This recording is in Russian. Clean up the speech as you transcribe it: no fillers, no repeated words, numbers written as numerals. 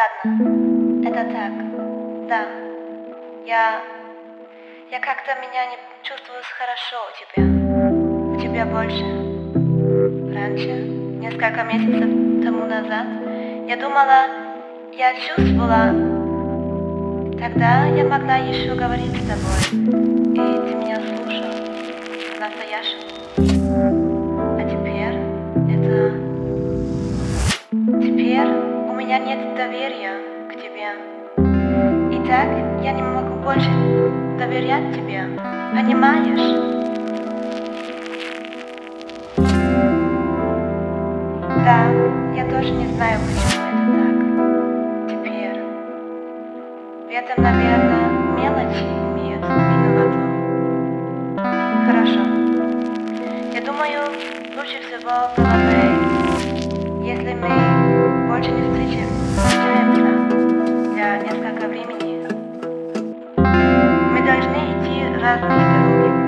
Ладно, это так. Да, я... Я как-то меня не чувствую хорошо у тебя. У тебя больше. Раньше, несколько месяцев тому назад, я думала, я чувствовала. Тогда я могла еще говорить с тобой, и ты меня слушал. Настоящему. А теперь это... Теперь у меня нет доверия к тебе. И так я не могу больше доверять тебе. Понимаешь? Да, я тоже не знаю, почему это так. Теперь. В этом, наверное, мелочи имеют виноватую. Хорошо. Я думаю, лучше всего было бы, если мы больше не встречаемся для несколько времени. Мы должны идти разные дороги.